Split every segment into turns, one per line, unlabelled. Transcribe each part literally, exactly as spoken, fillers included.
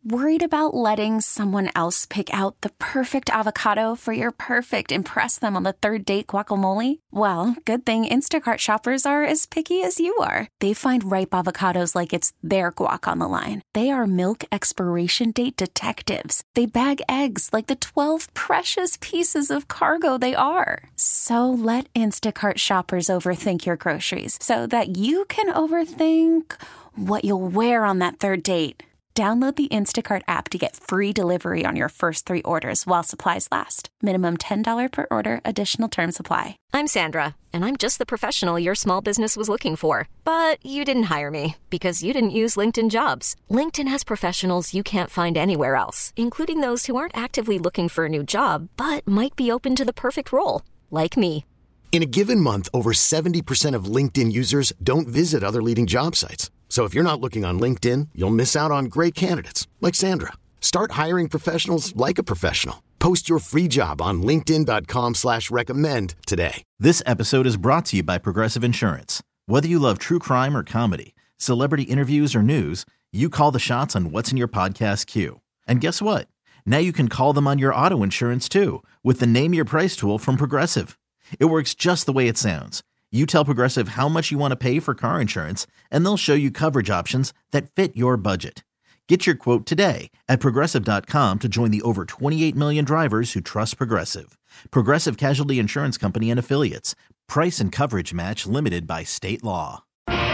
Worried about letting someone else pick out the perfect avocado for your perfect impress them on the third date guacamole? Well, good thing Instacart shoppers are as picky as you are. They find ripe avocados like it's their guac on the line. They are milk expiration date detectives. They bag eggs like the twelve precious pieces of cargo they are. So let Instacart shoppers overthink your groceries so that you can overthink what you'll wear on that third date. Download the Instacart app to get free delivery on your first three orders while supplies last. Minimum ten dollars per order. Additional terms apply.
I'm Sandra, and I'm just the professional your small business was looking for. But you didn't hire me because you didn't use LinkedIn Jobs. LinkedIn has professionals you can't find anywhere else, including those who aren't actively looking for a new job, but might be open to the perfect role, like me.
In a given month, over seventy percent of LinkedIn users don't visit other leading job sites. So if you're not looking on LinkedIn, you'll miss out on great candidates like Sandra. Start hiring professionals like a professional. Post your free job on linkedin.com slash recommend today.
This episode is brought to you by Progressive Insurance. Whether you love true crime or comedy, celebrity interviews or news, you call the shots on what's in your podcast queue. And guess what? Now you can call them on your auto insurance too with the Name Your Price tool from Progressive. It works just the way it sounds. You tell Progressive how much you want to pay for car insurance, and they'll show you coverage options that fit your budget. Get your quote today at Progressive dot com to join the over twenty-eight million drivers who trust Progressive. Progressive Casualty Insurance Company and Affiliates. Price and coverage match limited by state law.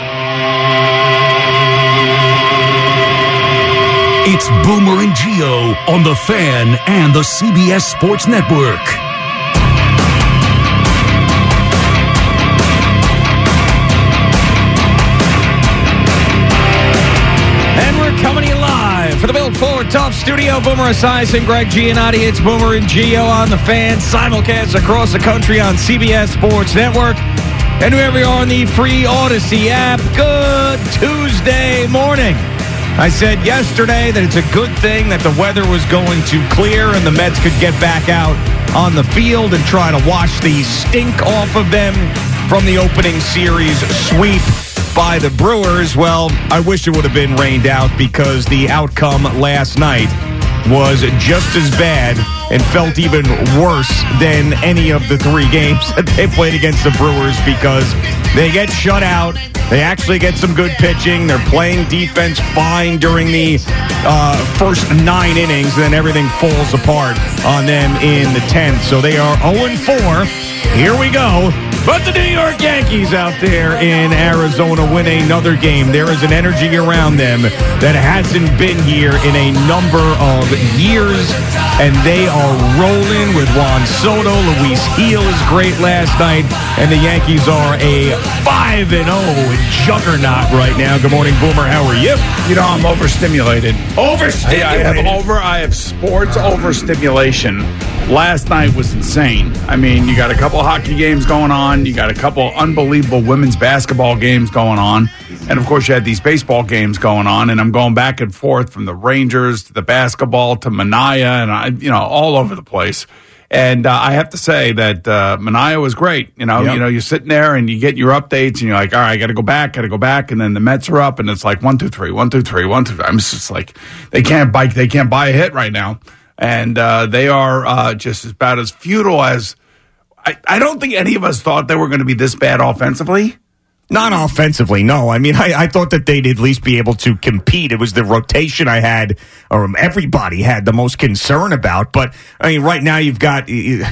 It's Boomer and Gio on The Fan and the C B S Sports Network.
Coming to you live for the Bill Ford Tough Studio. Boomer Esiason, Greg Giannotti. It's Boomer and Gio on The Fan. Simulcast across the country on C B S Sports Network. And wherever you are on the free Odyssey app, good Tuesday morning. I said yesterday that it's a good thing that the weather was going to clear and the Mets could get back out on the field and try to wash the stink off of them from the opening series sweep by the Brewers. Well, I wish it would have been rained out because the outcome last night was just as bad and felt even worse than any of the three games that they played against the Brewers because they get shut out. They actually get some good pitching. They're playing defense fine during the uh, first nine innings, and then everything falls apart on them in the tenth. So they are oh and four. Here we go. But the New York Yankees out there in Arizona win another game. There is an energy around them that hasn't been here in a number of years, and they are rolling with Juan Soto. Luis Gil is great last night, and the Yankees are a five and oh juggernaut right now. Good morning, Boomer. How are you?
You know, I'm overstimulated.
Overstimulated?
I have over. I have sports overstimulation. Last night was insane. I mean, you got a couple hockey games going on. You got a couple unbelievable women's basketball games going on. And, of course, you had these baseball games going on. And I'm going back and forth from the Rangers to the basketball to Mania and, I, you know, all over the place. And uh, I have to say that uh, Mania was great. You know, yep. you know, you're sitting there and you get your updates and you're like, all right, I got to go back, got to go back. And then the Mets are up and it's like one, two, three, one, two, three, one, two, three. I'm just like, they can't buy, they can't buy a hit right now. And uh, they are uh, just about as futile as I, I don't think any of us thought they were going to be this bad offensively.
Not offensively, no. I mean, I, I thought that they'd at least be able to compete. It was the rotation I had, or everybody had the most concern about. But, I mean, right now you've got uh,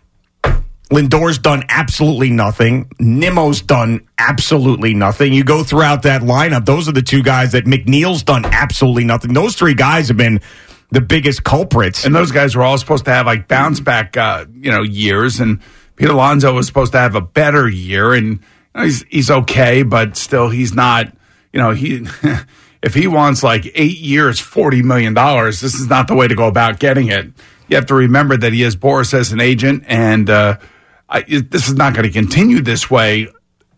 Lindor's done absolutely nothing. Nimmo's done absolutely nothing. You go throughout that lineup, those are the two guys that McNeil's done absolutely nothing. Those three guys have been the biggest culprits.
And those guys were all supposed to have, like, bounce-back, uh, you know, years. And Pete Alonso was supposed to have a better year. And you know, he's he's okay, but still he's not, you know, he if he wants, like, eight years, forty million dollars, this is not the way to go about getting it. You have to remember that he has Boris as an agent, and uh, I, this is not going to continue this way,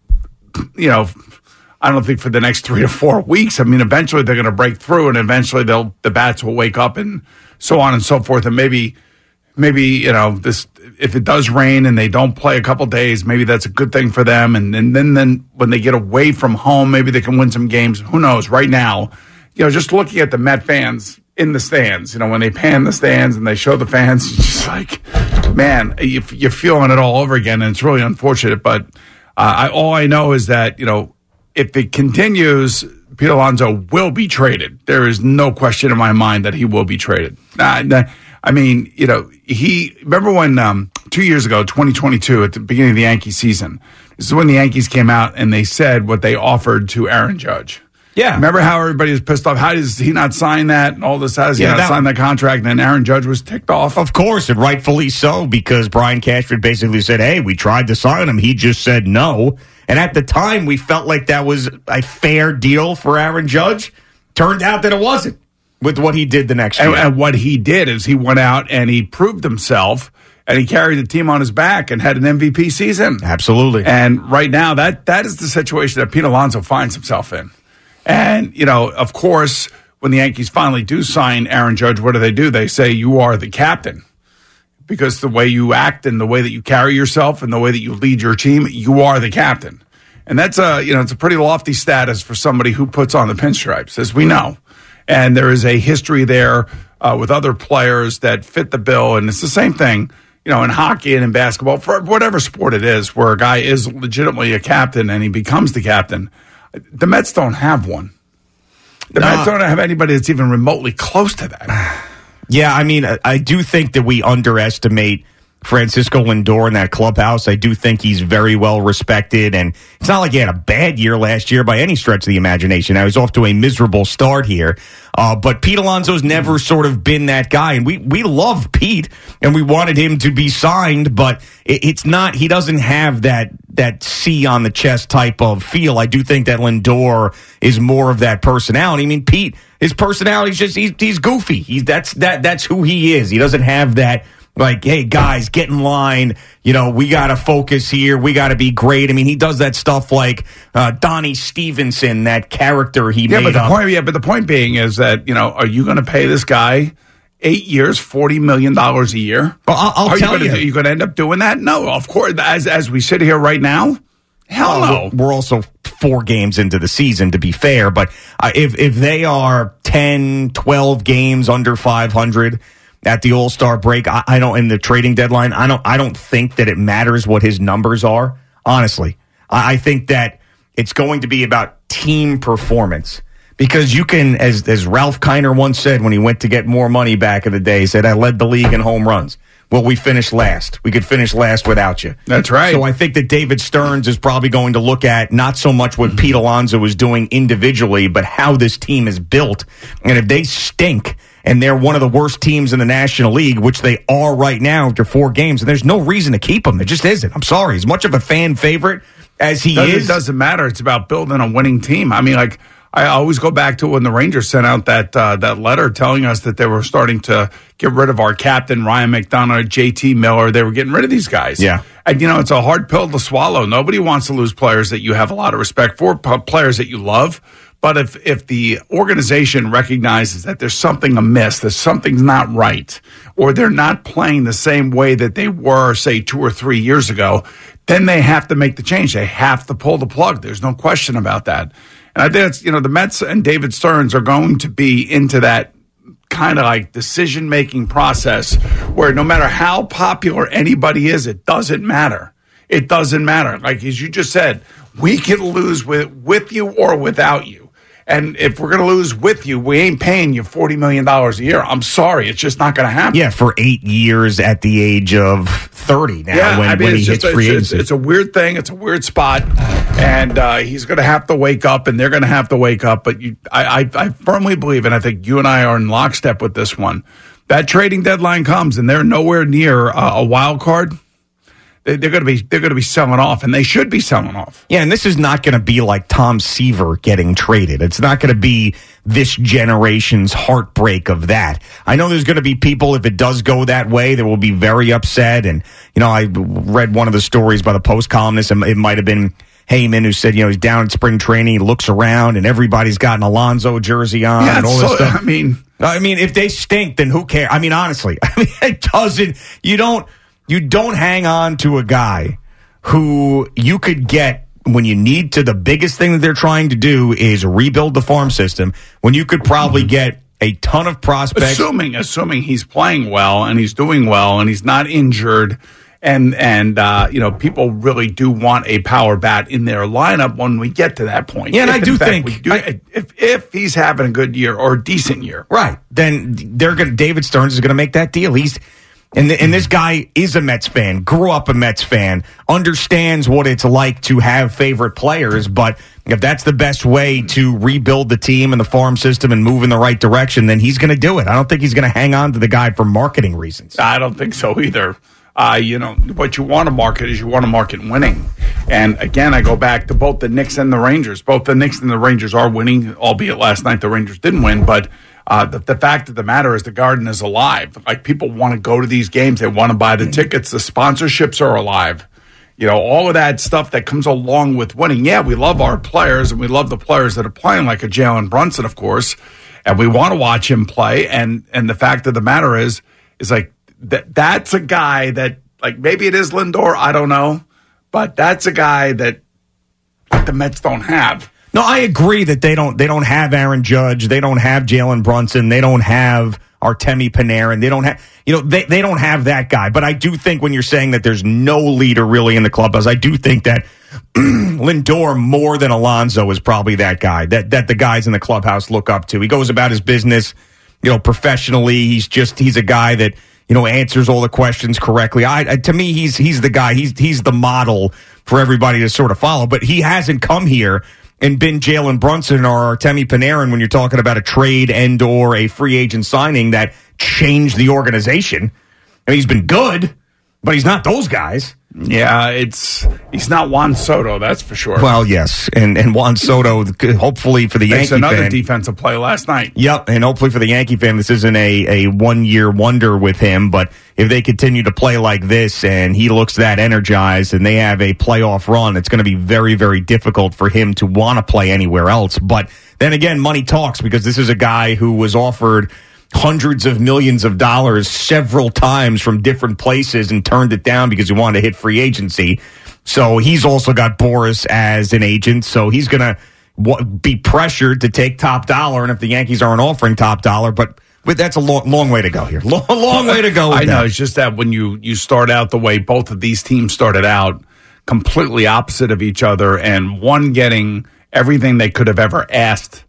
you know, I don't think for the next three to four weeks. I mean, eventually they're going to break through, and eventually they'll the bats will wake up, and so on and so forth. And maybe, maybe you know, this if it does rain and they don't play a couple days, maybe that's a good thing for them. And, and then then when they get away from home, maybe they can win some games. Who knows? Right now, you know, just looking at the Met fans, in the stands. You know, when they pan the stands and they show the fans, it's just like, man, you, you're feeling it all over again, and it's really unfortunate. But uh, I, all I know is that, you know, if it continues, Pete Alonso will be traded. There is no question in my mind that he will be traded. Uh, I mean, you know, he remember when um, two years ago, twenty twenty-two, at the beginning of the Yankee season, this is when the Yankees came out and they said what they offered to Aaron Judge.
Yeah.
Remember how everybody was pissed off? How does he not sign that and all this? How does he
yeah,
not
that,
sign that contract? And then Aaron Judge was ticked off.
Of course, and rightfully so, because Brian Cashman basically said, hey, we tried to sign him. He just said no. And at the time, we felt like that was a fair deal for Aaron Judge. Turned out that it wasn't with what he did the next year.
And, and what he did is he went out and he proved himself, and he carried the team on his back and had an M V P season.
Absolutely.
And right now, that that is the situation that Pete Alonso finds himself in. And, you know, of course, when the Yankees finally do sign Aaron Judge, what do they do? They say, you are the captain. Because the way you act and the way that you carry yourself and the way that you lead your team, you are the captain. And that's a, you know, it's a pretty lofty status for somebody who puts on the pinstripes, as we know. And there is a history there uh, with other players that fit the bill. And it's the same thing, you know, in hockey and in basketball, for whatever sport it is, where a guy is legitimately a captain and he becomes the captain. The Mets don't have one. The
no.
Mets don't have anybody that's even remotely close to that.
Yeah, I mean, I do think that we underestimate Francisco Lindor in that clubhouse. I do think he's very well respected, and it's not like he had a bad year last year by any stretch of the imagination. I was off to a miserable start here, uh, but Pete Alonso's never sort of been that guy, and we we love Pete, and we wanted him to be signed, but it, it's not. He doesn't have that that C on the chest type of feel. I do think that Lindor is more of that personality. I mean, Pete, his personality is just he's he's goofy. He's that's that that's who he is. He doesn't have that. Like, hey, guys, get in line. You know, we got to focus here. We got to be great. I mean, he does that stuff like uh, Donnie Stevenson, that character he
yeah,
made
but the
up.
Point, yeah, but the point being is that, you know, are you going to pay this guy eight years, forty million dollars a year?
Well, I'll, I'll
are
tell
you. Gonna,
you.
Are you going to end up doing that? No, of course. As as we sit here right now, hell
well,
no.
We're also four games into the season, to be fair. But uh, if if they are ten, twelve games under five hundred at the All-Star break, I, I don't in the trading deadline. I don't. I don't think that it matters what his numbers are. Honestly, I, I think that it's going to be about team performance, because you can, as as Ralph Kiner once said when he went to get more money back in the day, he said, "I led the league in home runs." Well, we finished last. We could finish last without you.
That's right.
So I think that David Stearns is probably going to look at not so much what Pete Alonso is doing individually, but how this team is built. And if they stink and they're one of the worst teams in the National League, which they are right now after four games, and there's no reason to keep them. There just isn't. I'm sorry. As much of a fan favorite as he
doesn't,
is.
It doesn't matter. It's about building a winning team. I mean, like, I always go back to when the Rangers sent out that uh, that letter telling us that they were starting to get rid of our captain, Ryan McDonough, J T Miller. They were getting rid of these guys.
Yeah.
And, you know, it's a hard pill to swallow. Nobody wants to lose players that you have a lot of respect for, players that you love. But if, if the organization recognizes that there's something amiss, that something's not right, or they're not playing the same way that they were, say, two or three years ago, then they have to make the change. They have to pull the plug. There's no question about that. And I think it's, you know, the Mets and David Stearns are going to be into that kind of like decision-making process where no matter how popular anybody is, it doesn't matter. It doesn't matter. Like, as you just said, we can lose with, with you or without you. And if we're going to lose with you, we ain't paying you forty million dollars a year. I'm sorry. It's just not going to happen.
Yeah, for eight years at the age of thirty now
yeah,
when,
I mean,
when he
it's
hits
just,
free
it's,
agency.
It's, it's a weird thing. It's a weird spot. And uh, he's going to have to wake up, and they're going to have to wake up. But you, I, I, I firmly believe, and I think you and I are in lockstep with this one, that trading deadline comes, and they're nowhere near uh, a wild card. They're going to be they're going to be selling off, and they should be selling off.
Yeah, and this is not going to be like Tom Seaver getting traded. It's not going to be this generation's heartbreak of that. I know there's going to be people, if it does go that way, that will be very upset. And, you know, I read one of the stories by the Post columnist, and it might have been Heyman, who said, you know, he's down at spring training, he looks around, and everybody's got an Alonso jersey on
yeah,
and all
so,
this stuff.
I mean,
I mean, if they stink, then who cares? I mean, honestly, I mean, it doesn't. You don't. You don't hang on to a guy who you could get when you need to. The biggest thing that they're trying to do is rebuild the farm system, when you could probably get a ton of prospects.
Assuming, assuming he's playing well and he's doing well and he's not injured, and and uh, you know, people really do want a power bat in their lineup when we get to that point.
Yeah, and
if,
I do
fact,
think
we do,
I,
if if he's having a good year or a decent year,
right? Then they're going. David Stearns is going to make that deal. He's and the, and this guy is a Mets fan, grew up a Mets fan, understands what it's like to have favorite players, but if that's the best way to rebuild the team and the farm system and move in the right direction, then he's going to do it. I don't think he's going to hang on to the guy for marketing reasons.
I don't think so either. Uh, you know, what you want to market is you want to market winning. And again, I go back to both the Knicks and the Rangers. Both the Knicks and the Rangers are winning, albeit last night the Rangers didn't win. But uh, the, the fact of the matter is the Garden is alive. Like, people want to go to these games. They want to buy the tickets. The sponsorships are alive. You know, all of that stuff that comes along with winning. Yeah, we love our players, and we love the players that are playing, like a Jalen Brunson, of course, and we want to watch him play. And and the fact of the matter is, is like that that's a guy that, like, maybe it is Lindor, I don't know, but that's a guy that the Mets don't have.
No, I agree that they don't they don't have Aaron Judge, they don't have Jalen Brunson, they don't have Artemi Panarin, they don't have, you know, they, they don't have that guy. But I do think when you're saying that there's no leader really in the clubhouse, I do think that Lindor, more than Alonso, is probably that guy that that the guys in the clubhouse look up to. He goes about his business, you know, professionally. He's just he's a guy that, you know, answers all the questions correctly. I, I to me, he's he's the guy. He's he's the model for everybody to sort of follow. But he hasn't come here and been Jalen Brunson or Artemi Panarin when you're talking about a trade and or a free agent signing that changed the organization. I mean, he's been good, but he's not those guys.
Yeah, it's he's not Juan Soto, that's for sure.
Well, yes, and and Juan Soto, hopefully for the
Makes
Yankee
another
fan,
defensive play last night.
Yep, and hopefully for the Yankee fan, this isn't a, a one-year wonder with him, but if they continue to play like this and he looks that energized and they have a playoff run, it's going to be very, very difficult for him to want to play anywhere else. But then again, money talks, because this is a guy who was offered hundreds of millions of dollars several times from different places and turned it down because he wanted to hit free agency. So he's also got Boris as an agent, so he's going to w- be pressured to take top dollar, and if the Yankees aren't offering top dollar, but, but that's a long, long way to go here. Long, long way to go with
I know,
that.
it's just that when you, you start out the way both of these teams started out, completely opposite of each other, and one getting everything they could have ever asked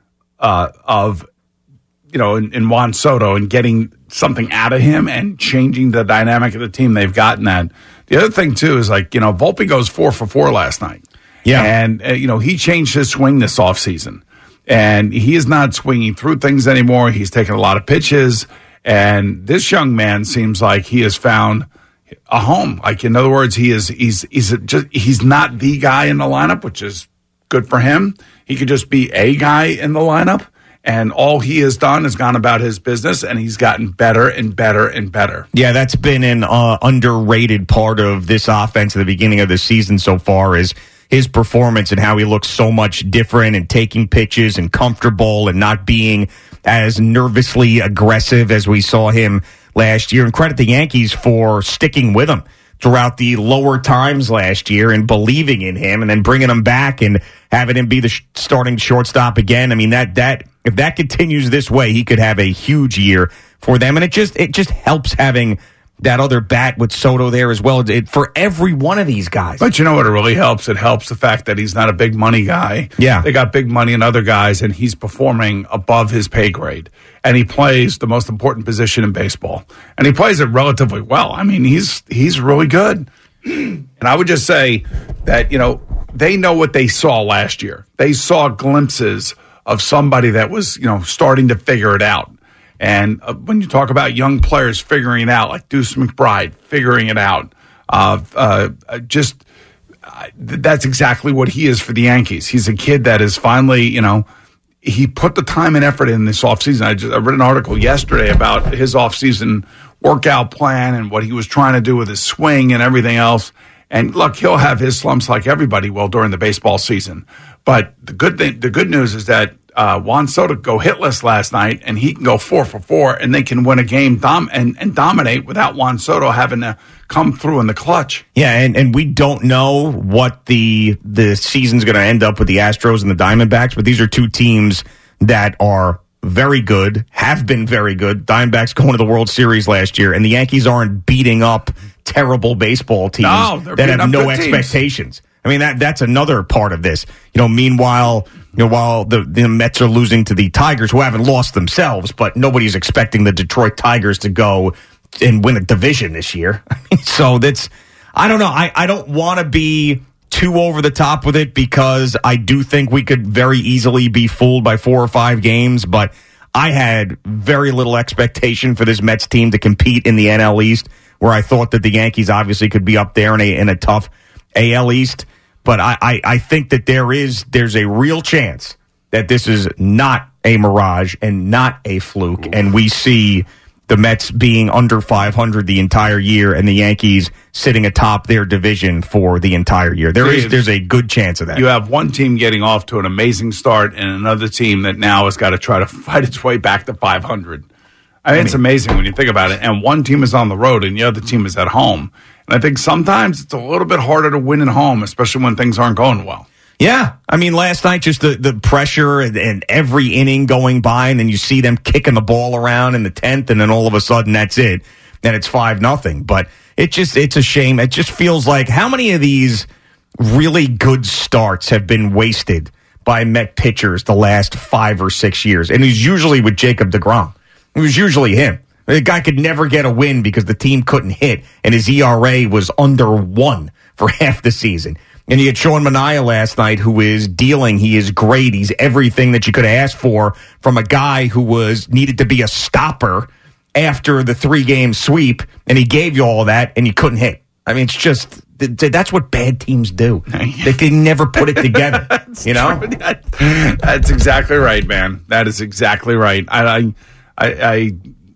uh, of, you know, in, in Juan Soto, and getting something out of him and changing the dynamic of the team. They've gotten that. The other thing, too, is like, you know, Volpe goes four for four last night.
Yeah.
And, uh, you know, he changed his swing this offseason. And he is not swinging through things anymore. He's taking a lot of pitches. And this young man seems like he has found a home. Like, in other words, he is he's he's just he's not the guy in the lineup, which is good for him. He could just be a guy in the lineup. And all he has done is gone about his business, and he's gotten better and better and better.
Yeah, that's been an uh, underrated part of this offense at the beginning of the season so far, is his performance and how he looks so much different and taking pitches and comfortable and not being as nervously aggressive as we saw him last year. And credit the Yankees for sticking with him throughout the lower times last year and believing in him, and then bringing him back and having him be the sh- starting shortstop again. I mean, that that if that continues this way, he could have a huge year for them. And it just it just helps having that other bat with Soto there as well, it, for every one of these guys.
But you know what it really helps? It helps the fact that he's not a big money guy.
Yeah.
They got big money in other guys, and he's performing above his pay grade. And he plays the most important position in baseball. And he plays it relatively well. I mean, he's he's really good. And I would just say that, you know, they know what they saw last year. They saw glimpses of somebody that was, you know, starting to figure it out. And uh, when you talk about young players figuring it out, like Deuce McBride figuring it out, uh, uh, just uh, that's exactly what he is for the Yankees. He's a kid that is finally, you know, he put the time and effort in this offseason. I, just, I read an article yesterday about his offseason workout plan and what he was trying to do with his swing and everything else. And look, he'll have his slumps like everybody will during the baseball season. But the good thing, the good news is that Uh, Juan Soto go hitless last night, and he can go four for four, and they can win a game dom- and, and dominate without Juan Soto having to come through in the clutch.
Yeah, and, and we don't know what the the season's going to end up with the Astros and the Diamondbacks, but these are two teams that are very good, have been very good. Diamondbacks going to the World Series last year, and the Yankees aren't beating up terrible baseball teams
no,
that have no expectations. Teams. I mean, that that's another part of this. You know, meanwhile, you know, while the, the Mets are losing to the Tigers, who haven't lost themselves, but nobody's expecting the Detroit Tigers to go and win a division this year. I mean, so that's, I don't know. I, I don't want to be too over the top with it because I do think we could very easily be fooled by four or five games, but I had very little expectation for this Mets team to compete in the N L East, where I thought that the Yankees obviously could be up there in a, in a tough A L East. But I, I, I think that there is there's a real chance that this is not a mirage and not a fluke, and we see the Mets being under five hundred the entire year and the Yankees sitting atop their division for the entire year. There is there's a good chance of that.
You have one team getting off to an amazing start and another team that now has got to try to fight its way back to five hundred. I mean, I mean, it's amazing when you think about it. And one team is on the road and the other team is at home. And I think sometimes it's a little bit harder to win at home, especially when things aren't going well.
Yeah. I mean, last night, just the, the pressure and, and every inning going by, and then you see them kicking the ball around in the tenth, and then all of a sudden that's it. Then it's five nothing. But it just it's a shame. It just feels like how many of these really good starts have been wasted by Met pitchers the last five or six years? And it's usually with Jacob deGrom. It was usually him. The guy could never get a win because the team couldn't hit, and his E R A was under one for half the season. And you had Sean Manaea last night, who is dealing. He is great. He's everything that you could ask for from a guy who was needed to be a stopper after the three-game sweep, and he gave you all that, and you couldn't hit. I mean, it's just that's what bad teams do. They can never put it together. You know,
that, that's exactly right, man. That is exactly right. I, I, I.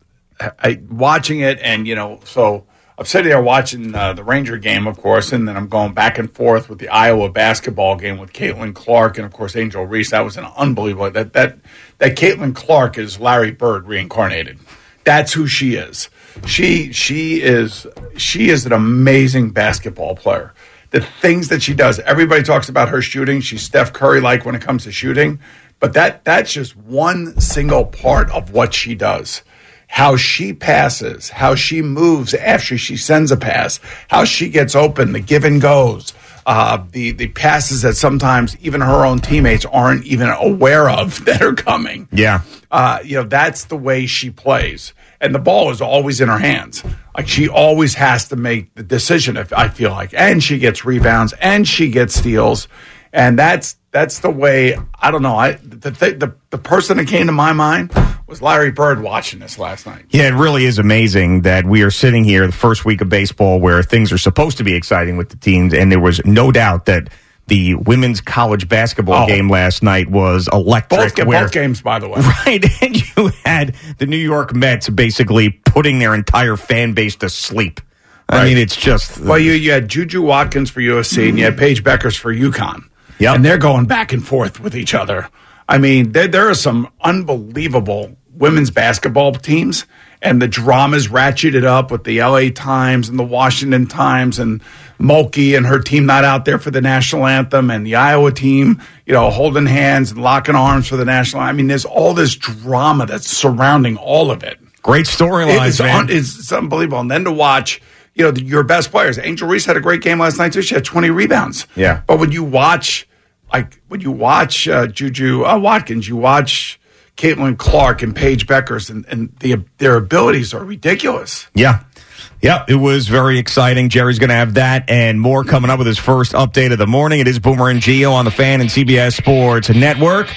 I, watching it, and, you know, so I'm sitting there watching uh, the Ranger game, of course, and then I'm going back and forth with the Iowa basketball game with Caitlin Clark and, of course, Angel Reese. That was an unbelievable. That that that Caitlin Clark is Larry Bird reincarnated. That's who she is. She she is she is an amazing basketball player. The things that she does, everybody talks about her shooting. She's Steph Curry-like when it comes to shooting, but that that's just one single part of what she does. How she passes, how she moves after she sends a pass, how she gets open, the give and goes, uh, the, the passes that sometimes even her own teammates aren't even aware of that are coming.
Yeah.
Uh, you know, that's the way she plays. And the ball is always in her hands. Like, she always has to make the decision, if I feel like. And she gets rebounds, and she gets steals. And that's that's the way, I don't know, I the, the the person that came to my mind was Larry Bird watching this last night.
Yeah, it really is amazing that we are sitting here the first week of baseball where things are supposed to be exciting with the teams, and there was no doubt that the women's college basketball oh. game last night was electric.
Both,
where,
both games, by the way.
Right, and you had the New York Mets basically putting their entire fan base to sleep. I right. mean, it's just...
Well, you, you had Juju Watkins for U S C, and you had Paige Beckers for UConn.
Yep.
And they're going back and forth with each other. I mean, there, there are some unbelievable women's basketball teams, and the drama's ratcheted up with the L A Times and the Washington Times and Mulkey and her team not out there for the national anthem, and the Iowa team, you know, holding hands and locking arms for the national. I mean, there's all this drama that's surrounding all of it.
Great storylines,
it's,
man.
Un, it's, it's unbelievable. And then to watch, you know, the, your best players. Angel Reese had a great game last night, too. She had twenty rebounds.
Yeah.
But when you watch... Like, when you watch uh, Juju uh, Watkins, you watch Caitlin Clark and Paige Beckers, and, and the, their abilities are ridiculous.
Yeah. Yeah, it was very exciting. Jerry's going to have that and more coming up with his first update of the morning. It is Boomer and Gio on the Fan and C B S Sports Network.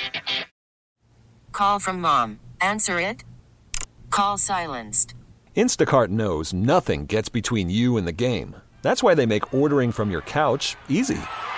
Call from mom. Answer it. Call silenced.
Instacart knows nothing gets between you and the game. That's why they make ordering from your couch easy.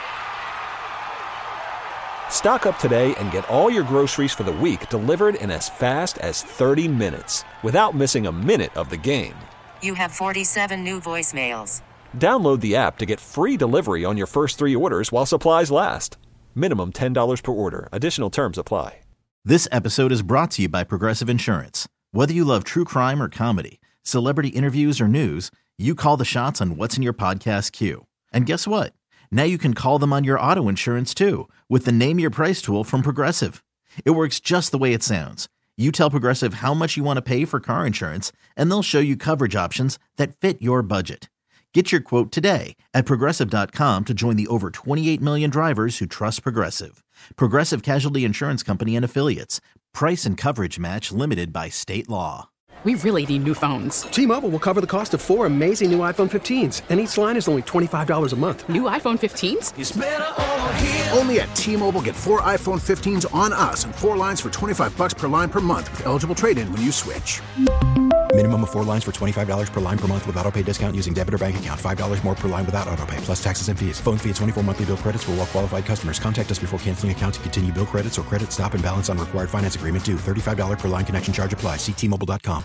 Stock up today and get all your groceries for the week delivered in as fast as thirty minutes without missing a minute of the game.
You have forty-seven new voicemails.
Download the app to get free delivery on your first three orders while supplies last. Minimum ten dollars per order. Additional terms apply.
This episode is brought to you by Progressive Insurance. Whether you love true crime or comedy, celebrity interviews or news, you call the shots on what's in your podcast queue. And guess what? Now you can call them on your auto insurance too with the Name Your Price tool from Progressive. It works just the way it sounds. You tell Progressive how much you want to pay for car insurance, and they'll show you coverage options that fit your budget. Get your quote today at Progressive dot com to join the over twenty-eight million drivers who trust Progressive. Progressive Casualty Insurance Company and Affiliates. Price and coverage match limited by state law.
We really need new phones.
T-Mobile will cover the cost of four amazing new iPhone fifteens, and each line is only twenty-five dollars a month.
New iPhone fifteens?
It's better over here. Only at T-Mobile, get four iPhone fifteens on us and four lines for twenty-five dollars per line per month with eligible trade-in when you switch.
Minimum of four lines for twenty-five dollars per line per month with autopay discount using debit or bank account. five dollars more per line without autopay, plus taxes and fees. Phone fee at twenty-four monthly bill credits for well-qualified customers. Contact us before canceling account to continue bill credits or credit stop and balance on required finance agreement due. thirty-five dollars per line connection charge applies. See T Mobile dot com.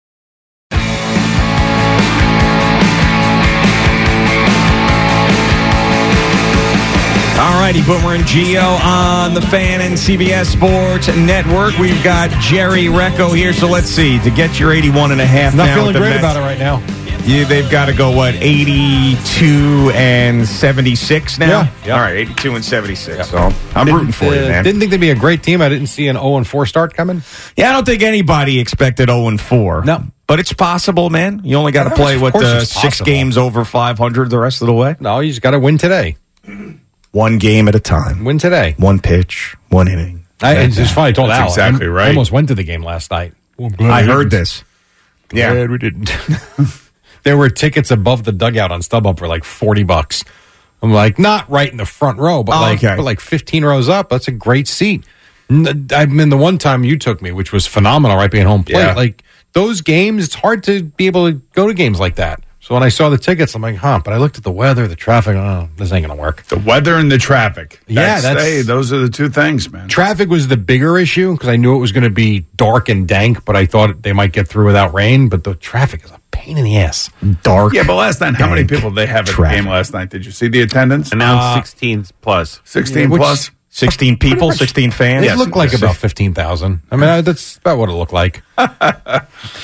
All righty, Boomer and Gio on the Fan and C B S Sports Network. We've got Jerry Recco here, so let's see. To get your eighty-one and a half
Not
now
feeling
with the
great
Mets,
about it right now.
Yeah, they've got to go, what, eighty-two and seventy-six now?
Yeah. Yep.
All right, eighty-two and seventy-six.
Yep.
So I'm
Didn't,
rooting for you,
uh,
man.
Didn't think they'd be a great team. I didn't see an oh and four start coming.
Yeah, I don't think anybody expected oh and four.
No.
But it's possible, man. You only got to
Yeah,
play,
of
what,
course
uh,
it's
six
possible.
games over five hundred the rest of the way?
No, you just got to win today.
One game at a time.
Win today.
One pitch, one inning.
I, it's just funny. I told
That's
Al.
exactly
I
right.
almost went to the game last night. Well, I'm glad
I
we
heard
didn't.
this.
Glad
Yeah.
we didn't. There were tickets above the dugout on StubHub for like forty bucks. I'm like, not right in the front row, but
Oh,
like,
okay.
but like fifteen rows up. That's a great seat. N- I mean, the one time you took me, which was phenomenal, right being home plate.
Yeah.
Like those games, it's hard to be able to go to games like that. So when I saw the tickets, I'm like, huh. But I looked at the weather, the traffic. Oh, this ain't gonna work.
The weather and the traffic.
Yeah, that's-
hey, those are the two things, man.
Traffic was the bigger issue because I knew it was going to be dark and dank, but I thought they might get through without rain. But the traffic is a pain in the ass.
Dark.
Yeah, but last night, how many
dank
people did they have at
traffic.
the game last night? Did you see the attendance?
Announced
Uh,
sixteen plus.
sixteen
which-
plus?
sixteen people, sixteen fans?
It looked like about fifteen thousand. I mean, I, that's about what it looked like.
Uh,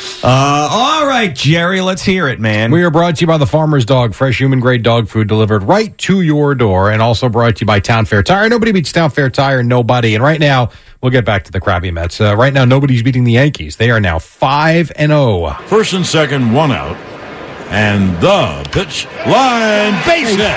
all right, Jerry, let's hear it, man.
We are brought to you by the Farmer's Dog, fresh human-grade dog food delivered right to your door, and also brought to you by Town Fair Tire. Nobody beats Town Fair Tire, nobody. And right now, we'll get back to the crappy Mets. Uh, right now, nobody's beating the Yankees. They are now five and oh.
First and second, one out. And the pitch, line, base hit.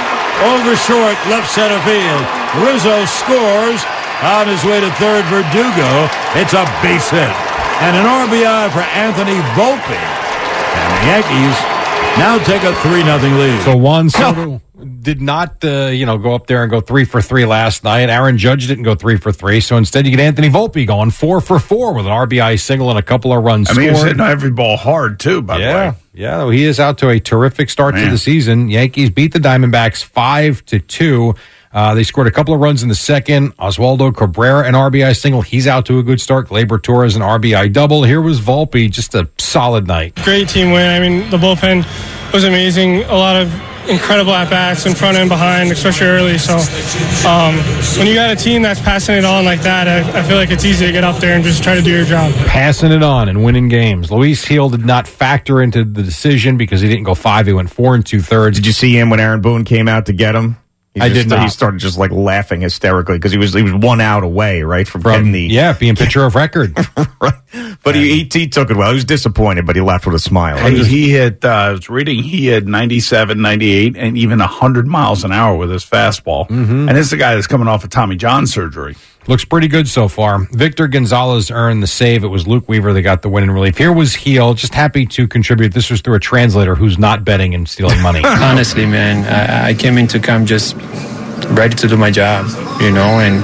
Over short, left center field. Rizzo scores. On his way to third, Verdugo. It's a base hit. And an R B I for Anthony Volpe. And the Yankees now take a three nothing lead.
So Juan Soto did not, uh, you know, go up there and go three for three last night. Aaron Judge didn't go three for three. So instead, you get Anthony Volpe going four for four with an R B I single and a couple of runs
I mean, he was
scored.
hitting every ball hard, too, by
yeah,
the way.
yeah, he is out to a terrific start
Man.
to the season. Yankees beat the Diamondbacks five to two. Uh, they scored a couple of runs in the second. Oswaldo Cabrera, an R B I single. He's out to a good start. Gleyber Torres, an R B I double. Here was Volpe, just a solid night.
Great team win. I mean, the bullpen was amazing. A lot of incredible at-bats in front and behind, especially early. So um, when you got a team that's passing it on like that, I, I feel like it's easy to get up there and just try to do your job.
Passing it on and winning games. Luis Gil did not factor into the decision because he didn't go five. He went four and two-thirds.
Did you see him when Aaron Boone came out to get him? He
I
just,
did not.
He started just like laughing hysterically because he was he was one out away, right, from,
From
getting the
yeah, being pitcher of record.
right. But he, he he took it well. He was disappointed, but he left with a smile.
Hey, he hit, uh, I was reading, he had ninety-seven, ninety-eight, and even one hundred miles an hour with his fastball.
Mm-hmm.
And this is a guy that's coming off of Tommy John surgery.
Looks pretty good so far. Victor Gonzalez earned the save. It was Luke Weaver that got the win in relief. Here was Gil, just happy to contribute. This was through a translator who's not betting and stealing money.
Honestly, man, I, I came into camp just ready to do my job, you know, and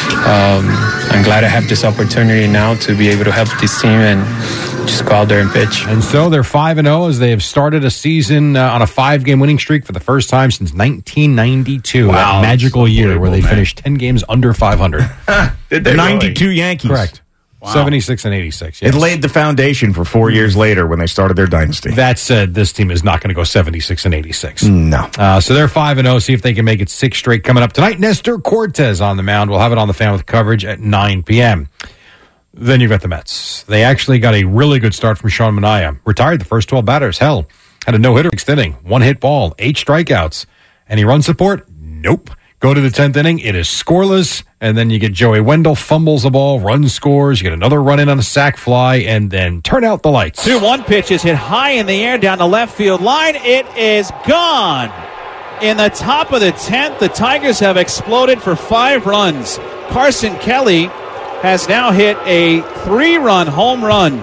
um, I'm glad I have this opportunity now to be able to help this team and just go out there and pitch.
And so they're five and oh as they have started a season uh, on a five-game winning streak for the first time since nineteen ninety-two.
Wow,
that magical year where they
man.
finished ten games under five hundred.
Did they
ninety-two
really?
Yankees.
Correct.
Wow.
seventy-six and eighty-six. Yes.
It laid the foundation for four years later when they started their dynasty.
That said, this team is not going to go seventy-six and eighty-six.
No.
Uh, so they're five and oh. See if they can make it six straight coming up tonight. Nestor Cortez on the mound. We'll have it on the Fan with coverage at nine p.m. Then you've got the Mets. They actually got a really good start from Sean Manaea. Retired the first twelve batters. Hell, had a no-hitter sixth inning. One hit ball, eight strikeouts. Any run support? Nope. Go to the tenth inning, it is scoreless, and then you get Joey Wendell fumbles the ball, run scores, you get another run in on a sac fly, and then turn out the lights.
two one pitch is hit high in the air down the left field line. It is gone. In the top of the tenth, the Tigers have exploded for five runs. Carson Kelly has now hit a three-run home run.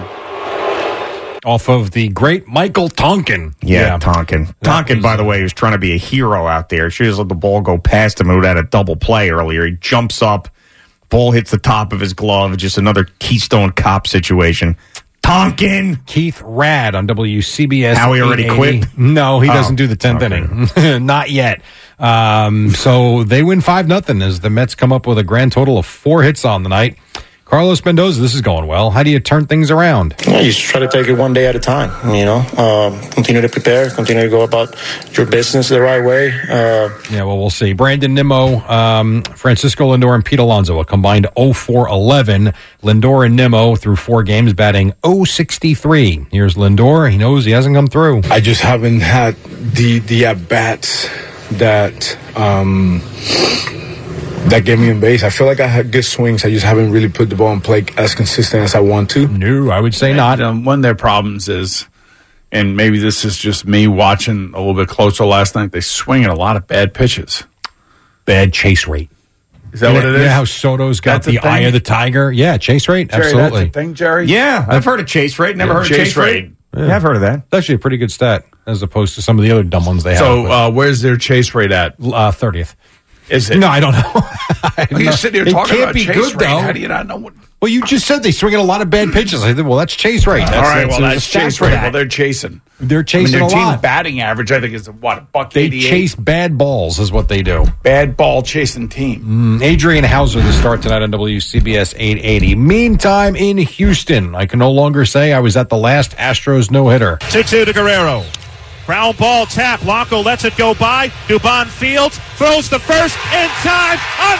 Off of the great Michael Tonkin.
Yeah,
Yeah.
Tonkin. Tonkin,
was-
by the way, was trying to be a hero out there. She just let the ball go past him. Who had a double play earlier. He jumps up, ball hits the top of his glove. Just another Keystone Cop situation. Tonkin.
Keith Rad on W C B S.
Howie already
eight eighty.
quit?
No, he
Oh,
doesn't do the tenth
okay.
inning. Not yet. Um, so they win five nothing as the Mets come up with a grand total of four hits on the night. Carlos Mendoza, this is going well. How do you turn things around?
Yeah, you just try to take it one day at a time, you know. Um, continue to prepare, continue to go about your business the right way. Uh,
Yeah, well, we'll see. Brandon Nimmo, um, Francisco Lindor, and Pete Alonso, a combined oh four eleven. Lindor and Nimmo through four games batting oh sixty-three. Here's Lindor. He knows he hasn't come through.
I just haven't had the the at bats that um, that get me in base. I feel like I had good swings. I just haven't really put the ball in play as consistent as I want to.
No, I would say not.
Um, one of their problems is, and maybe this is just me watching a little bit closer last night, they swing at a lot of bad pitches.
Bad chase rate.
Is that
You
what
know-
it
you
is?
know how Soto's got
That's a
the eye
thing?
of the tiger? Yeah, chase rate.
Jerry,
Absolutely.
that's a thing, Jerry?
Yeah, I've heard of chase rate. Never
Yeah,
heard of
chase
chase rate.
rate.
Yeah, I've heard of that.
It's actually a pretty good stat as opposed to some of the other dumb ones they
So
have.
uh, where's their chase rate at?
Uh, thirtieth.
Is it?
No, I don't know.
Well, you're sitting here
It
talking
can't
about
be
chase
good,
rate.
though.
How do you not know what?
Well, you just said they swing at a lot of bad pitches. I said, well, that's chase rate. That's,
All right, well,
there's a
that's
stat
chase
for
rate.
that.
Well, they're chasing.
They're chasing
I mean,
a
their team's
lot.
batting average, I think, is what, a buck
They
eighty-eight?
chase bad balls is what they do.
Bad ball chasing team.
Mm, Adrian Hauser to start tonight on W C B S eight eighty. Meantime, in Houston, I can no longer say I was at the last Astros no-hitter.
two two to Guerrero. Ground ball tap. Blanco lets it go by. Dubon fields. Throws the first in time. A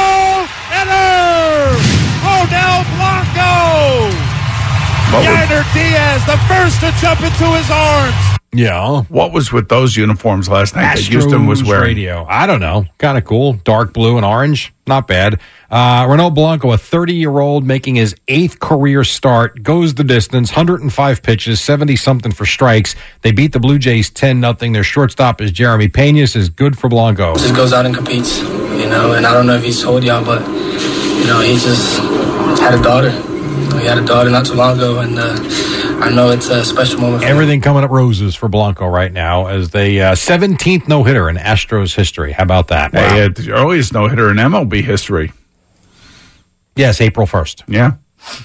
no-hitter! Ronel Blanco!
What was-
Yainer Diaz, the first to jump into his arms.
Yeah.
What was with those uniforms last night that Houston was
Astros
wearing?
radio. I don't know. Kind of cool. Dark blue and orange. Not bad. Uh, Ronel Blanco, a thirty-year-old making his eighth career start, goes the distance, one hundred five pitches, seventy-something for strikes. They beat the Blue Jays ten nothing. Their shortstop is Jeremy Peñas, is good for Blanco.
Just goes out and competes, you know, and I don't know if he's told y'all, but, you know, he just had a daughter. He had a daughter not too long ago, and uh, I know it's a special moment for him.
Everything coming up roses for Blanco right now as the uh, seventeenth no-hitter in Astros history. How about that? Wow.
Hey, uh, the earliest no-hitter in M L B history.
Yes, April first.
Yeah.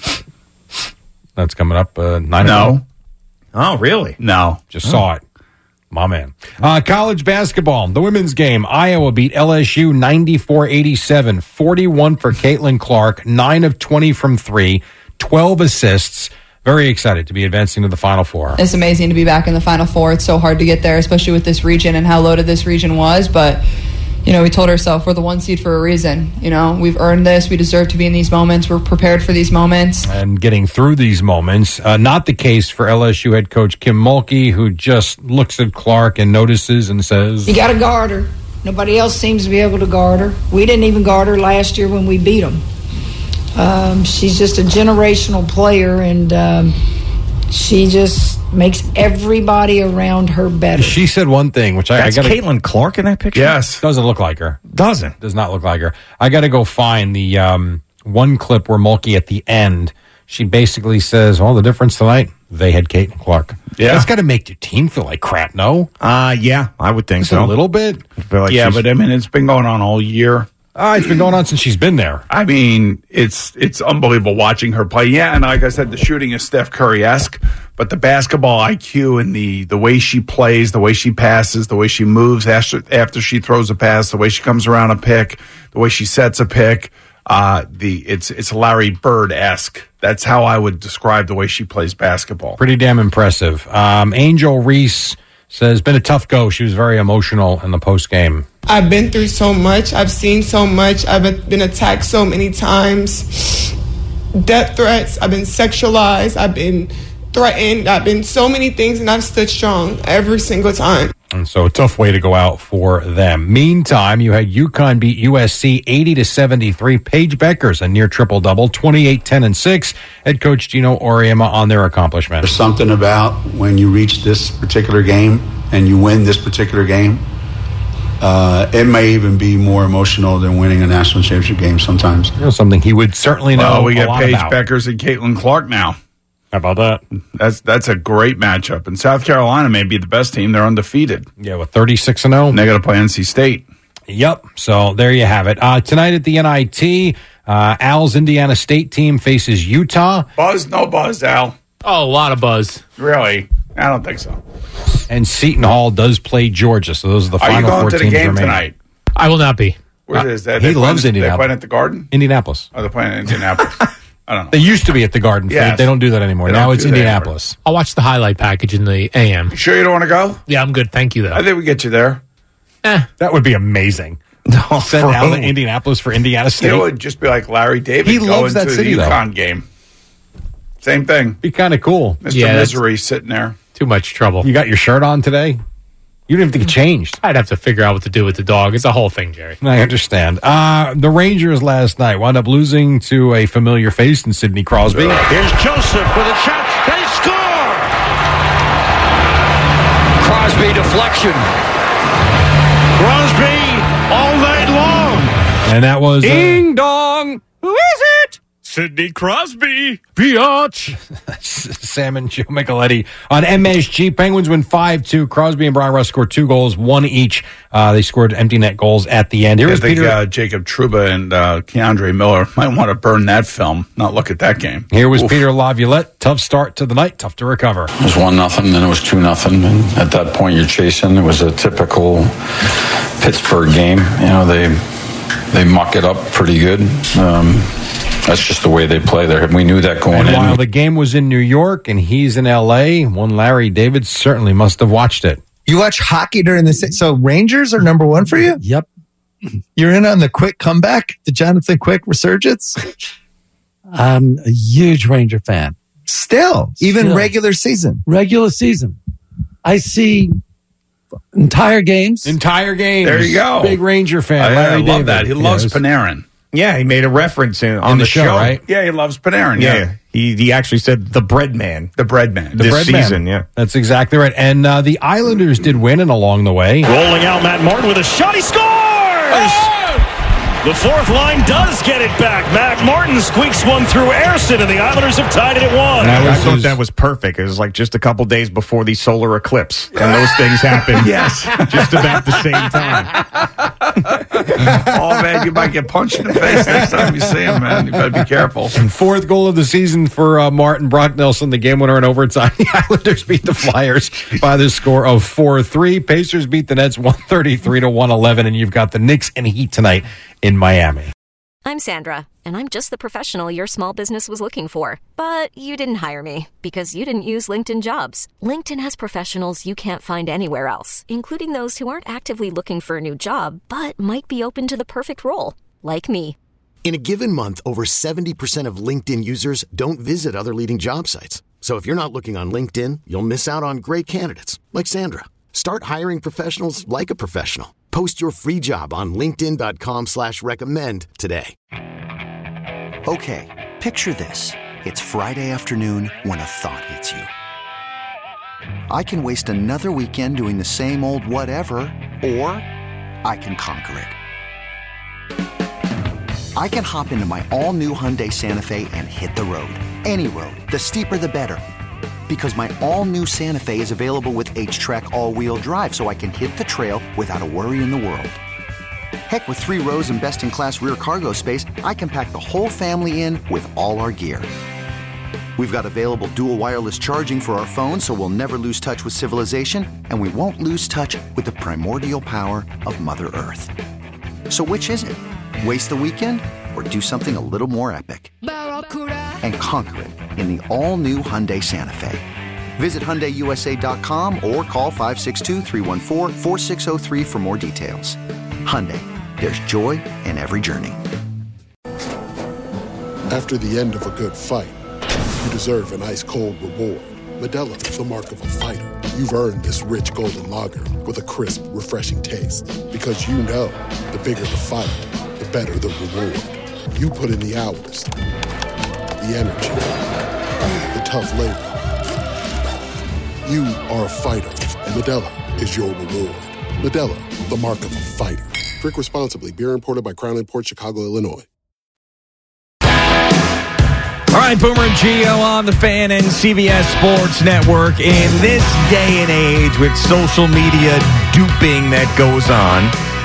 That's coming up uh, nine
No.
o'clock.
Oh, really?
No.
Just saw it. My man. Uh, college basketball, the women's game. Iowa beat L S U ninety-four eighty-seven, forty-one for Caitlin Clark, nine of twenty from three, twelve assists. Very excited to be advancing to the Final Four.
It's amazing to be back in the Final Four. It's so hard to get there, especially with this region and how loaded this region was. But, you know, we told ourselves we're the one seed for a reason. You know, we've earned this. We deserve to be in these moments. We're prepared for these moments.
And getting through these moments, uh, not the case for L S U head coach Kim Mulkey, who just looks at Clark and notices and says,
You got to guard her. Nobody else seems to be able to guard her. We didn't even guard her last year when we beat them. Um, she's just a generational player, and um, she just makes everybody around her better.
She said one thing, which I, I
That's
got
Caitlin Clark in that picture?
Yes.
Doesn't look like her.
Doesn't.
Does not look like her. I got to go find the um, one clip where Mulkey at the end, she basically says, well, the difference tonight, they had Caitlin Clark.
Yeah.
That's got to make your team feel like crap, no?
Uh, yeah, I would think
Just
so.
a little bit.
I feel like
yeah,
she's-
but I mean, it's been going on all year.
Uh, it's been going on since she's been there.
I mean, it's it's unbelievable watching her play. Yeah, and like I said, the shooting is Steph Curry-esque, but the basketball I Q and the the way she plays, the way she passes, the way she moves after after she throws a pass, the way she comes around a pick, the way she sets a pick, uh, the it's it's Larry Bird-esque. That's how I would describe the way she plays basketball.
Pretty damn impressive. Um, Angel Reese says, been a tough go. She was very emotional in the post game.
I've been through so much. I've seen so much. I've been attacked so many times. Death threats. I've been sexualized. I've been threatened. I've been so many things, and I've stood strong every single time.
And so a tough way to go out for them. Meantime, you had UConn beat U S C eighty to seventy-three. Paige Beckers, a near triple-double, twenty-eight, ten, and six. Head coach Gino Auriemma on their accomplishment.
There's something about when you reach this particular game and you win this particular game, uh, it may even be more emotional than winning a national championship game sometimes.
You know, something he would certainly know
Well, we
a
get
lot
Paige
about.
Beckers and Caitlin Clark now.
How about that?
That's that's a great matchup. And South Carolina may be the best team. They're undefeated.
Yeah, with thirty-six and oh.
And they got to play N C State.
Yep. So there you have it. Uh, tonight at the N I T, uh, Al's Indiana State team faces Utah.
Buzz, no buzz, Al.
Oh, a lot of buzz.
Really? I don't think so.
And Seton Hall does play Georgia. So those are the
Are
final
you going
four
to the
teams
game
remaining.
tonight?
I will not be.
Where
Uh,
is that?
he
They
loves
playing,
Indianapolis.
They're playing at the Garden?
Indianapolis.
Oh, they're playing at Indianapolis. I don't know.
They used to be at the Garden.
Yes.
They don't do that anymore.
They don't
Now
do
it's
that
Indianapolis.
I'll watch the highlight package in the A M.
You sure you don't want to go?
Yeah, I'm good. Thank you, though.
I think we get you there.
Eh.
That would be amazing.
No,
Send
for
Al to
who?
Indianapolis for Indiana State.
You know, it would just be like Larry David
He
going
loves that
to
city,
the
though.
UConn game. Same thing.
Be kind of cool.
Mister
Yeah, that's-
Misery sitting there.
Too much trouble.
You got your shirt on today? You didn't even get changed.
I'd have to figure out what to do with the dog. It's a whole thing, Jerry.
I understand. Uh, the Rangers last night wound up losing to a familiar face in Sidney Crosby.
Here's Joseph with a shot. They score!
Crosby deflection.
Crosby all night long.
And that was... Uh,
Ding dong. Who is it?
Sidney Crosby. Biatch.
Sam and Joe Micheletti on M S G. Penguins win five two. Crosby and Brian Russ scored two goals, one each. Uh, they scored empty net goals at the end. Here
I
was
think
Peter.
uh, Jacob Trouba and uh, Keandre Miller might want to burn that film, not look at that game.
Here was
Oof.
Peter Laviolette. Tough start to the night, tough to recover.
It was one nothing, then it was two nothing, and at that point you're chasing. It was a typical Pittsburgh game. You know, they they muck it up pretty good. Um, that's just the way they play there. We knew that going
And
in.
while the game was in New York and he's in L A, one Larry David certainly must have watched it.
You watch hockey during the se- so Rangers are number one for you?
Yep.
You're in on the Quick comeback, the Jonathan Quick resurgence?
I'm a huge Ranger fan.
Still, even
Still.
regular season.
Regular season. I see entire games.
Entire games.
There you go.
Big Ranger fan.
I, I
Larry
love
David.
that. He loves
Yes.
Panarin.
Yeah, he made a reference in, on
the
the,
show, right?
Yeah, he loves Panarin.
Yeah,
Yeah,
he he actually said the bread man.
the bread man.
The
This
bread man.
season, yeah.
That's exactly right. And uh, the Islanders did win, and along the way,
Rolling out Matt Martin with a shot. He scores! The fourth line does get it back. Matt Martin squeaks one through Ayrton, and the Islanders have tied it at one.
That
I
was
thought
his-
that was perfect. It was like just a couple days before the solar eclipse, and those things happened.
Yes.
just about the same time.
Oh, man, you might get punched in the face next time you see him, man. You better be careful.
fourth goal of the season for uh, Martin Brock Nelson, the game winner in overtime. The Islanders beat the Flyers by the score of four three. Pacers beat the Nets one thirty-three to one eleven, and you've got the Knicks and Heat tonight in Miami.
I'm Sandra, and I'm just the professional your small business was looking for. But you didn't hire me because you didn't use LinkedIn Jobs. LinkedIn has professionals you can't find anywhere else, including those who aren't actively looking for a new job, but might be open to the perfect role, like me.
In a given month, over seventy percent of LinkedIn users don't visit other leading job sites. So if you're not looking on LinkedIn, you'll miss out on great candidates like Sandra. Start hiring professionals like a professional. Post your free job on linkedin.com slash recommend today.
Okay, picture this. It's Friday afternoon when a thought hits you. I can waste another weekend doing the same old whatever, or I can conquer it. I can hop into my all-new Hyundai Santa Fe and hit the road. Any road. The steeper the better. Because my all-new Santa Fe is available with H-Track all-wheel drive, so I can hit the trail without a worry in the world. Heck, with three rows and best-in-class rear cargo space, I can pack the whole family in with all our gear. We've got available dual wireless charging for our phones, so we'll never lose touch with civilization, and we won't lose touch with the primordial power of Mother Earth. So which is it? Waste the weekend or do something a little more epic? And conquer it in the all-new Hyundai Santa Fe. Visit Hyundai U S A dot com or call five six two, three one four, four six zero three for more details. Hyundai, there's joy in every journey.
After the end of a good fight, you deserve an ice-cold reward. Medalla is the mark of a fighter,
you've earned this rich golden lager with a crisp, refreshing taste. Because you know, the bigger the fight, the better the reward. You put in the hours, the energy, the tough labor. You are a fighter, and Modelo is your reward. Modelo, the mark of a fighter. Drink responsibly. Beer imported by Crown Imports, Chicago, Illinois.
All right, Boomer and Gio on the Fan and C B S Sports Network. In this day and age with social media duping that goes on,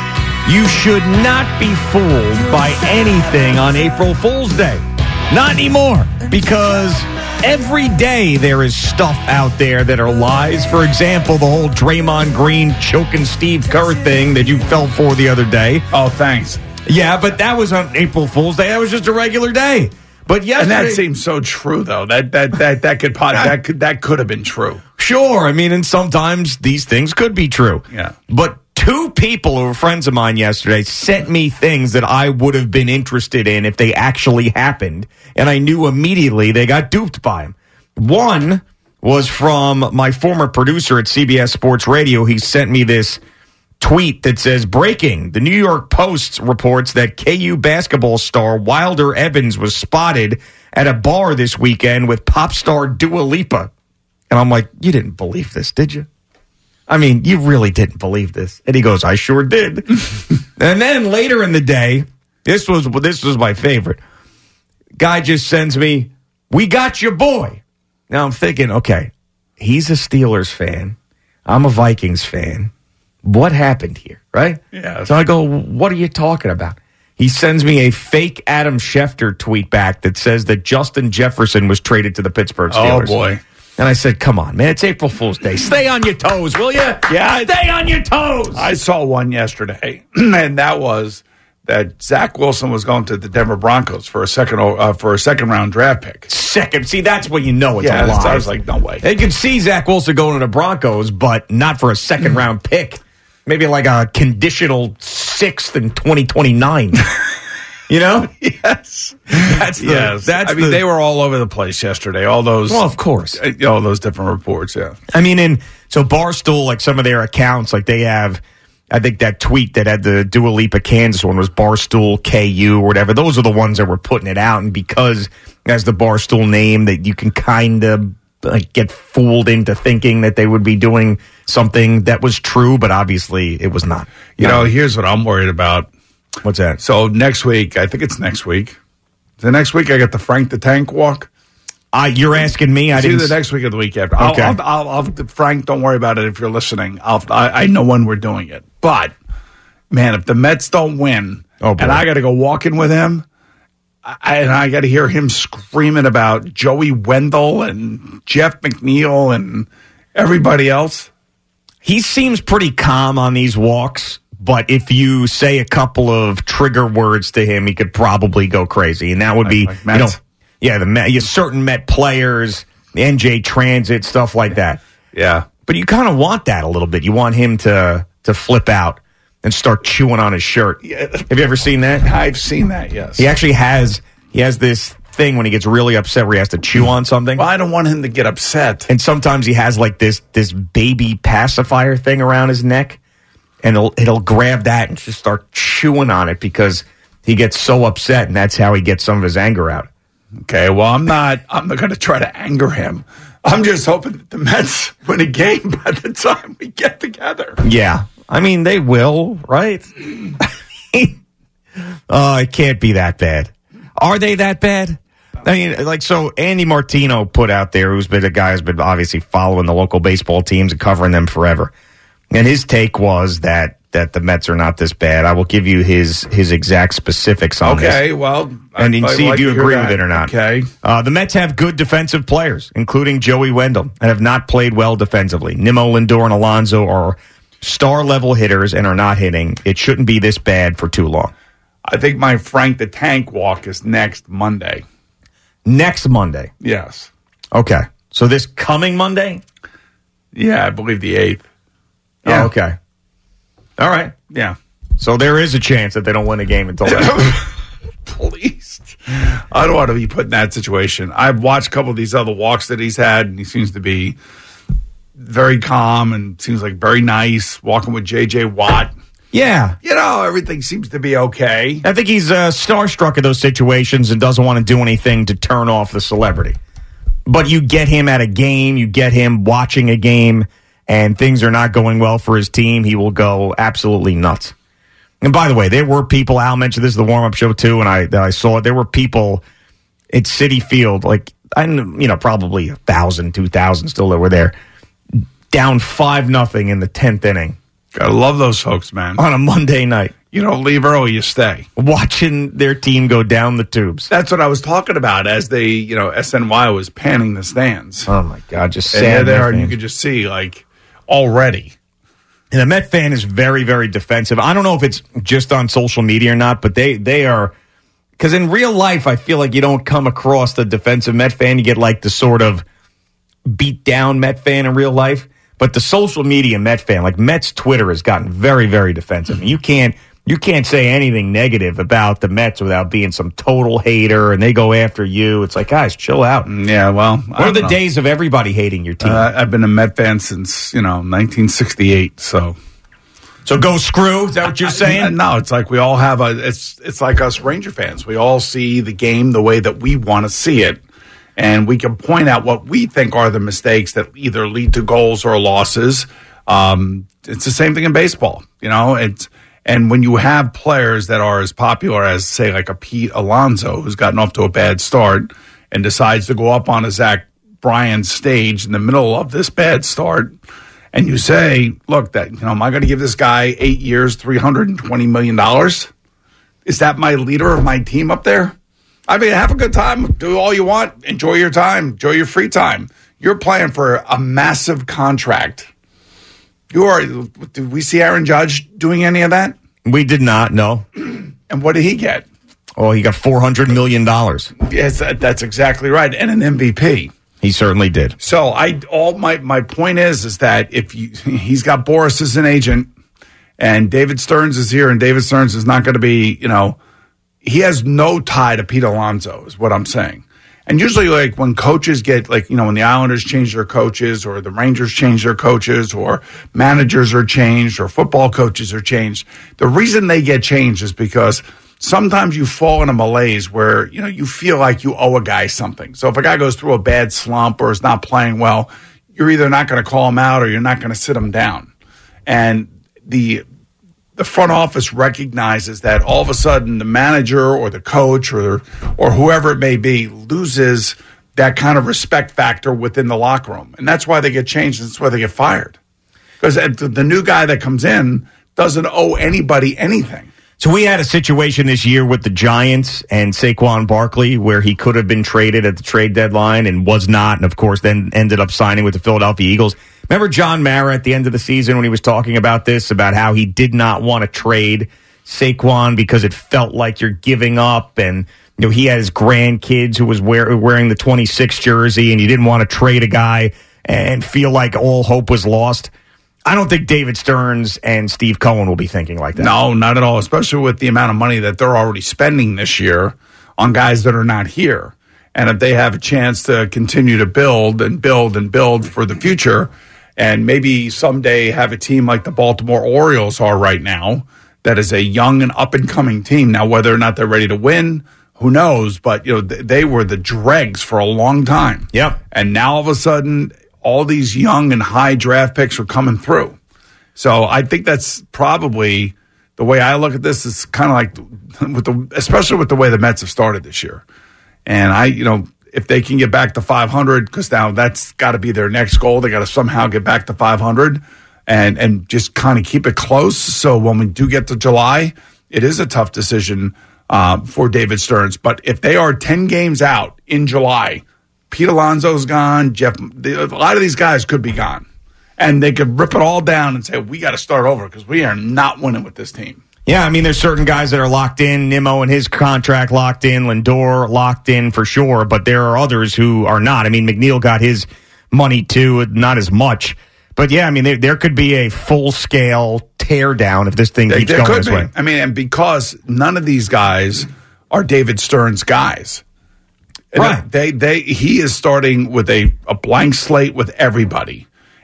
you should not be fooled by anything on April Fool's Day. Not anymore, because every day there is stuff out there that are lies. For example, the whole Draymond Green choking Steve Kerr thing that you fell for the other day.
Oh, thanks.
Yeah, but that was on April Fool's Day. That was just a regular day. But yesterday,
and that seems so true, though. That that that that could that could that could have been true.
Sure, I mean, and sometimes these things could be true.
Yeah.
But two people who were friends of mine yesterday sent me things that I would have been interested in if they actually happened, and I knew immediately they got duped by them. One was from my former producer at C B S Sports Radio. He sent me this tweet that says, breaking, the New York Post reports that K U basketball star Wilder Evans was spotted at a bar this weekend with pop star Dua Lipa. And I'm like, you didn't believe this, did you? I mean, you really didn't believe this. And he goes, I sure did. And then later in the day, this was this was my favorite. Guy just sends me, we got your boy. Now I'm thinking, okay, he's a Steelers fan. I'm a Vikings fan. What happened here, right?
Yeah.
So I go, what are you talking about? He sends me a fake Adam Schefter tweet back that says that Justin Jefferson was traded to the Pittsburgh Steelers.
Oh, boy.
And I said, come on, man, it's April Fool's Day. Stay on your toes, will you?
Yeah.
Stay on your toes.
I saw one yesterday, and that was that Zach Wilson was going to the Denver Broncos for a second uh, for a second round draft pick.
Second, see, that's when you know it's
yeah,
a lie.
I was like, no way.
They could see Zach Wilson going to the Broncos, but not for a second round pick. Maybe like a conditional sixth in twenty twenty-nine. You know?
Yes.
That's the,
yes.
That's
I mean,
the,
they were all over the place yesterday. All those.
Well, of course.
All those different reports, yeah.
I mean, and so Barstool, like some of their accounts, like they have, I think that tweet that had the Dua Lipa Kansas one was Barstool K U or whatever. Those are the ones that were putting it out. And because as the Barstool name, that you can kind of like get fooled into thinking that they would be doing something that was true, but obviously it was not.
You
no.
know, here's what I'm worried about.
What's that?
So next week, I think it's next week. The next week, I got the Frank the Tank walk.
Uh, you're asking me? I
it's
didn't.
either next week or the week after. I'll,
Okay.
I'll, I'll, I'll, Frank, don't worry about it if you're listening. I'll, I, I know when we're doing it. But, man, if the Mets don't win,
oh,
and I got to go walking with him, I, and I got to hear him screaming about Joey Wendell and Jeff McNeil and everybody else.
He seems pretty calm on these walks, but if you say a couple of trigger words to him, he could probably go crazy, and that would be,
Like- like
you know,
Mets?
yeah, the Met, yeah, certain Met players, the N J Transit, stuff like that.
Yeah.
But you kind of want that a little bit. You want him to to flip out and start chewing on his shirt.
Yeah.
Have you ever seen that?
I've seen that, yes.
He actually has. He has this thing when he gets really upset where he has to chew on something.
Well, I don't want him to get upset.
And sometimes he has like this this baby pacifier thing around his neck, and it'll it'll grab that and just start chewing on it because he gets so upset, and that's how he gets some of his anger out.
Okay, well, I'm not. I'm not going to try to anger him. I'm just hoping that the Mets win a game by the time we get together.
Yeah, I mean they will, right? Oh, it can't be that bad. Are they that bad? I mean, like, so Andy Martino put out there, who's been a guy who's been obviously following the local baseball teams and covering them forever. And his take was that that the Mets are not this bad. I will give you his his exact specifics on this.
Okay, well,
And then
I'd
see
like
if you
to hear
agree
that.
with it or not.
Okay.
Uh, the Mets have good defensive players, including Joey Wendell, and have not played well defensively. Nimmo, Lindor, and Alonso are star-level hitters and are not hitting. It shouldn't be this bad for too long.
I think my Frank the Tank walk is next Monday.
Next Monday.
Yes.
Okay. So this coming Monday?
Yeah, I believe the eighth. Yeah.
Oh, okay. All right.
Yeah.
So there is a chance that they don't win a game until then.
Please. I don't want to be put in that situation. I've watched a couple of these other walks that he's had, and he seems to be very calm and seems like very nice, walking with J J Watt.
Yeah.
You know, everything seems to be okay.
I think he's uh, starstruck in those situations and doesn't want to do anything to turn off the celebrity. But you get him at a game, you get him watching a game, and things are not going well for his team, he will go absolutely nuts. And by the way, there were people, Al mentioned this is the warm-up show too, and I I saw it. There were people at Citi Field, like, I you know, probably a thousand, two thousand still that were there, down five nothing in the tenth inning.
Gotta love those folks, man.
On a Monday night.
You don't leave early, you stay.
Watching their team go down the tubes.
That's what I was talking about as they, you know, S N Y was panning the stands.
Oh, my God. Just sad.
And there, and you could just see, like, already.
And the Met fan is very, very defensive. I don't know if it's just on social media or not, but they, they are, because in real life, I feel like you don't come across the defensive Met fan. You get like the sort of beat down Met fan in real life. But the social media Met fan, like Mets Twitter has gotten very, very defensive. You can't, you can't say anything negative about the Mets without being some total hater, and they go after you. It's like, guys, chill out.
Yeah, well,
what are the
know.
days of everybody hating your team?
Uh, I've been a Met fan since, you know, nineteen sixty-eight, so.
So go screw? Is that what you're saying?
I, no, it's like we all have a, it's it's like us Ranger fans. We all see the game the way that we want to see it. And we can point out what we think are the mistakes that either lead to goals or losses. Um, it's the same thing in baseball, you know. It's and when you have players that are as popular as, say, like a Pete Alonso, who's gotten off to a bad start and decides to go up on a Zach Bryan stage in the middle of this bad start, and you say, "Look, that you know, am I going to give this guy eight years, three hundred and twenty million dollars? Is that my leader of my team up there?" I mean, have a good time. Do all you want. Enjoy your time. Enjoy your free time. You're playing for a massive contract. You are. Did we see Aaron Judge doing any of that?
We did not, no.
And what did he get?
Oh, he got four hundred million dollars.
Yes, that, that's exactly right. And an M V P.
He certainly did.
So I all my, my point is is that if you he's got Boris as an agent and David Stearns is here and David Stearns is not going to be, you know, he has no tie to Pete Alonso is what I'm saying. And usually, like, when coaches get, like, you know, when the Islanders change their coaches or the Rangers change their coaches or managers are changed or football coaches are changed, the reason they get changed is because sometimes you fall in a malaise where, you know, you feel like you owe a guy something. So if a guy goes through a bad slump or is not playing well, you're either not going to call him out or you're not going to sit him down. And the the front office recognizes that all of a sudden the manager or the coach or or whoever it may be loses that kind of respect factor within the locker room. And that's why they get changed. And that's why they get fired. Because the new guy that comes in doesn't owe anybody anything.
So we had a situation this year with the Giants and Saquon Barkley where he could have been traded at the trade deadline and was not, and of course then ended up signing with the Philadelphia Eagles. Remember John Mara at the end of the season when he was talking about this, about how he did not want to trade Saquon because it felt like you're giving up, and you know he had his grandkids who was wear, wearing the twenty-six jersey, and you didn't want to trade a guy and feel like all hope was lost. I don't think David Stearns and Steve Cohen will be thinking like that.
No, not at all, especially with the amount of money that they're already spending this year on guys that are not here. And if they have a chance to continue to build and build and build for the future, and maybe someday have a team like the Baltimore Orioles are right now, that is a young and up-and-coming team. Now, whether or not they're ready to win, who knows? But, you know, they were the dregs for a long time.
Yep.
And now all of a sudden, all these young and high draft picks are coming through. So I think that's probably the way I look at this is kind of like, with the, especially with the way the Mets have started this year. And I, you know, if they can get back to five hundred, because now that's got to be their next goal. They got to somehow get back to five hundred and, and just kind of keep it close. So when we do get to July, it is a tough decision uh, for David Stearns. But if they are ten games out in July, Pete Alonso's gone. Jeff, a lot of these guys could be gone. And they could rip it all down and say, we got to start over because we are not winning with this team.
Yeah, I mean, there's certain guys that are locked in. Nimmo and his contract locked in. Lindor locked in for sure. But there are others who are not. I mean, McNeil got his money too, not as much. But yeah, I mean, there, there could be a full-scale teardown if this thing
They-
keeps
there
going
could
this
be.
way.
I mean, and because none of these guys are David Stearns guys. And
Right.
They, they, he is starting with a, a blank slate with everybody.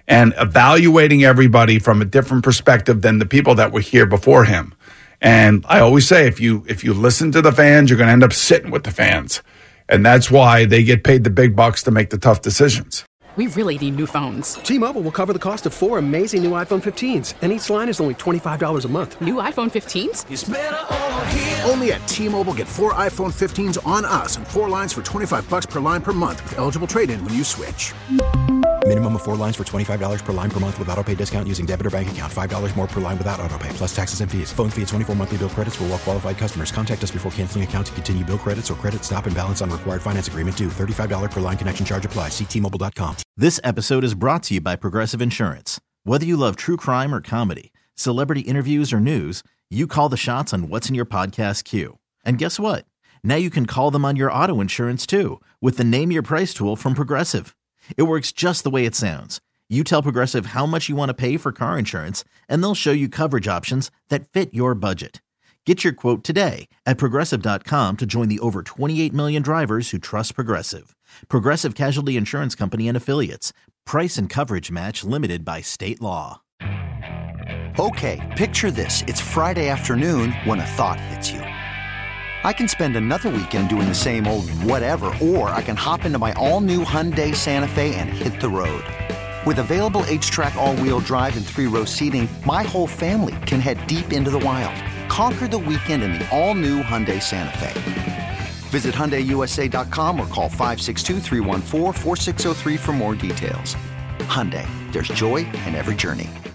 and evaluating everybody from a different perspective than the people that were here before him. And I always say, if you if you listen to the fans, you're going to end up sitting with the fans. And that's why they get paid the big bucks to make the tough decisions.
We really need new phones.
T-Mobile will cover the cost of four amazing new iPhone fifteens, and each line is only twenty-five dollars a month.
New iPhone fifteens?
It's better over here.
Only at T-Mobile, get four iPhone fifteens on us and four lines for twenty-five bucks per line per month with eligible trade-in when you switch.
Minimum of four lines for twenty-five dollars per line per month with auto-pay discount using debit or bank account. five dollars more per line without auto-pay, plus taxes and fees. Phone fee at twenty-four monthly bill credits for well-qualified customers. Contact us before canceling account to continue bill credits or credit stop and balance on required finance agreement due. thirty-five dollars per line connection charge applies. See T Mobile dot com.
This episode is brought to you by Progressive Insurance. Whether you love true crime or comedy, celebrity interviews or news, you call the shots on what's in your podcast queue. And guess what? Now you can call them on your auto insurance too with the Name Your Price tool from Progressive. It works just the way it sounds. You tell Progressive how much you want to pay for car insurance, and they'll show you coverage options that fit your budget. Get your quote today at Progressive dot com to join the over twenty-eight million drivers who trust Progressive. Progressive Casualty Insurance Company and Affiliates. Price and coverage match limited by state law.
Okay, picture this. It's Friday afternoon when a thought hits you. I can spend another weekend doing the same old whatever, or I can hop into my all-new Hyundai Santa Fe and hit the road. With available H-Track all-wheel drive and three-row seating, my whole family can head deep into the wild. Conquer the weekend in the all-new Hyundai Santa Fe. Visit Hyundai U S A dot com or call five six two, three one four, four six zero three for more details. Hyundai, there's joy in every journey.